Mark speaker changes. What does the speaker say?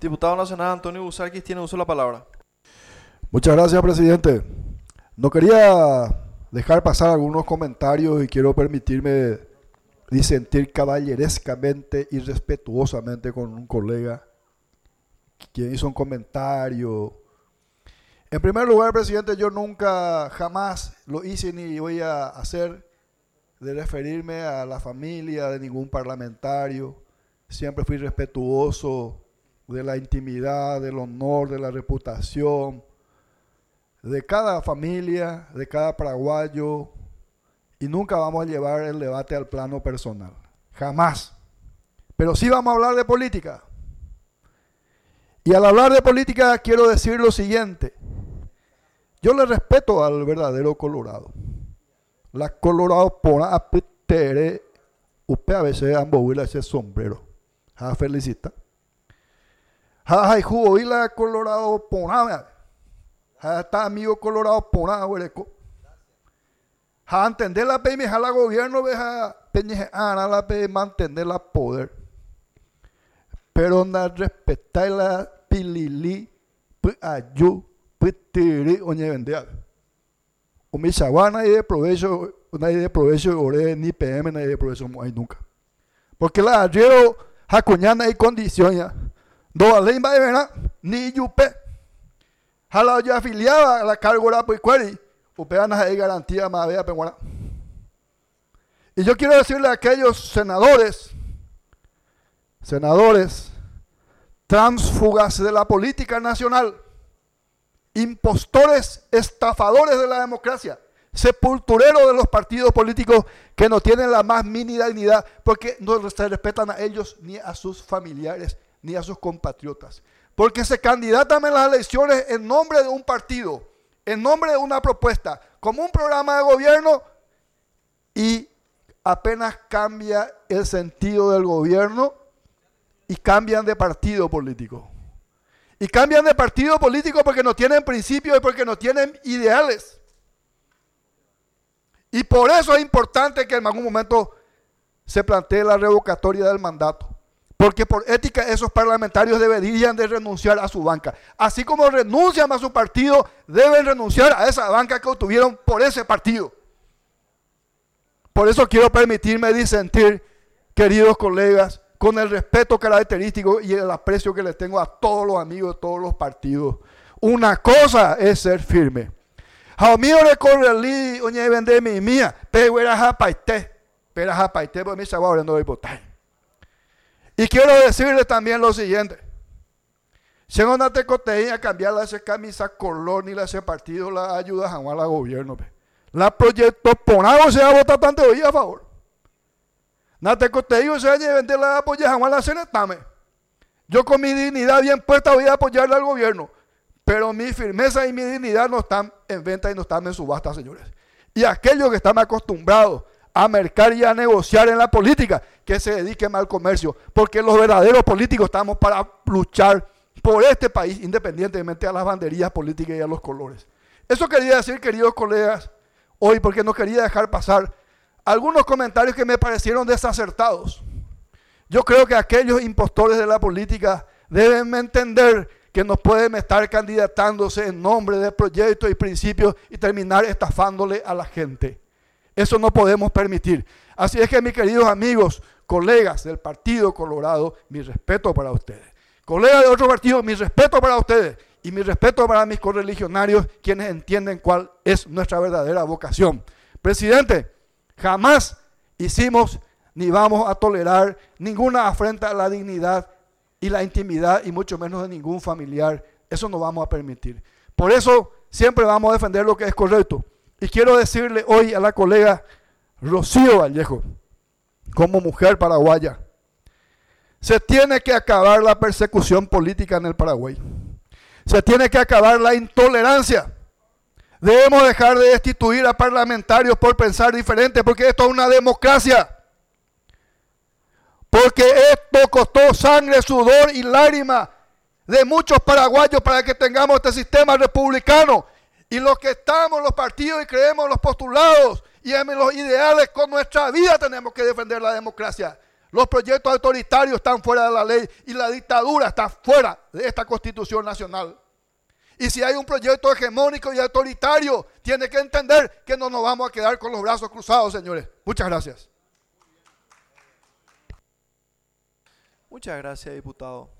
Speaker 1: Diputado Nacional Antonio Busarquis tiene uso de la palabra.
Speaker 2: Muchas gracias, presidente. No quería dejar pasar algunos comentarios y quiero permitirme disentir caballerescamente y respetuosamente con un colega quien hizo un comentario. En primer lugar, presidente, yo nunca, jamás lo hice ni voy a hacer de referirme a la familia de ningún parlamentario. Siempre fui respetuoso de la intimidad, del honor, de la reputación, de cada familia, de cada paraguayo, y nunca vamos a llevar el debate al plano personal. Jamás. Pero sí vamos a hablar de política. Y al hablar de política quiero decir lo siguiente. Yo le respeto al verdadero Colorado. La Colorado pona a pitere, usted a veces ambohuila ese sombrero. Ja felicita. Ja jugo y la Colorado pona. Ja está amigo Colorado pona huereco. Ja entender la pe me jala gobierno veja peñe ana la pe mantener la poder. Pero na respetar la pilili pu ayu pu tiri oñe vendea. O mi sabana y de provecho ore ni PM ni de provecho no hay nunca. Porque la arriero jacuñana y condiciones. Do ley va de verdad ni yupe. Jala ya afiliada a la cargo la puicueri. Upeana hay garantía más vea penguana. Y yo quiero decirle a aquellos senadores, tránsfugas de la política nacional, impostores, estafadores de la democracia, sepultureros de los partidos políticos que no tienen la más mínima dignidad porque no se respetan a ellos ni a sus familiares ni a sus compatriotas. Porque se candidatan en las elecciones en nombre de un partido, en nombre de una propuesta, como un programa de gobierno y apenas cambia el sentido del gobierno y cambian de partido político. Y cambian de partido político porque no tienen principios y porque no tienen ideales. Y por eso es importante que en algún momento se plantee la revocatoria del mandato. Porque por ética esos parlamentarios deberían de renunciar a su banca. Así como renuncian a su partido, deben renunciar a esa banca que obtuvieron por ese partido. Por eso quiero permitirme disentir, queridos colegas, con el respeto característico y el aprecio que les tengo a todos los amigos de todos los partidos. Una cosa es ser firme. Jamío recorrelí, oñe vende mi mía, pero era japaité, porque mi sabor no voy a votar. Y quiero decirles también lo siguiente. Si no te coteía cambiar esa camisa color ni ese partido, la ayuda jamás al gobierno. La proyecto ponado se va a votar tanto hoy a favor. Nate coteío se va a vender la apoya jamás la cenetame. Yo con mi dignidad bien puesta voy a apoyarle al gobierno. Pero mi firmeza y mi dignidad no están en venta y no están en subasta, señores. Y aquellos que están acostumbrados a mercar y a negociar en la política, que se dediquen al comercio, porque los verdaderos políticos estamos para luchar por este país, independientemente a las banderillas políticas y a los colores. Eso quería decir, queridos colegas, hoy, porque no quería dejar pasar algunos comentarios que me parecieron desacertados. Yo creo que aquellos impostores de la política deben entender que no pueden estar candidatándose en nombre de proyectos y principios y terminar estafándole a la gente. Eso no podemos permitir. Así es que, mis queridos amigos, colegas del Partido Colorado, mi respeto para ustedes. Colegas de otros partidos, mi respeto para ustedes. Y mi respeto para mis correligionarios, quienes entienden cuál es nuestra verdadera vocación. Presidente, jamás hicimos ni vamos a tolerar ninguna afrenta a la dignidad y la intimidad, y mucho menos de ningún familiar. Eso no vamos a permitir. Por eso siempre vamos a defender lo que es correcto. Y quiero decirle hoy a la colega Rocío Vallejo, como mujer paraguaya, se tiene que acabar la persecución política en el Paraguay. Se tiene que acabar la intolerancia. Debemos dejar de destituir a parlamentarios por pensar diferente, porque esto es una democracia. Porque esto costó sangre, sudor y lágrimas de muchos paraguayos para que tengamos este sistema republicano. Y los que estamos en los partidos y creemos en los postulados y en los ideales, con nuestra vida tenemos que defender la democracia. Los proyectos autoritarios están fuera de la ley y la dictadura está fuera de esta Constitución Nacional. Y si hay un proyecto hegemónico y autoritario, tiene que entender que no nos vamos a quedar con los brazos cruzados, señores. Muchas gracias.
Speaker 1: Muchas gracias, diputado.